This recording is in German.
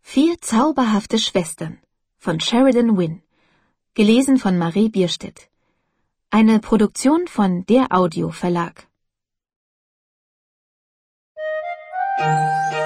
4 zauberhafte Schwestern von Sheridan Wynne, gelesen von Marie Bierstedt. Eine Produktion von Der Audio Verlag.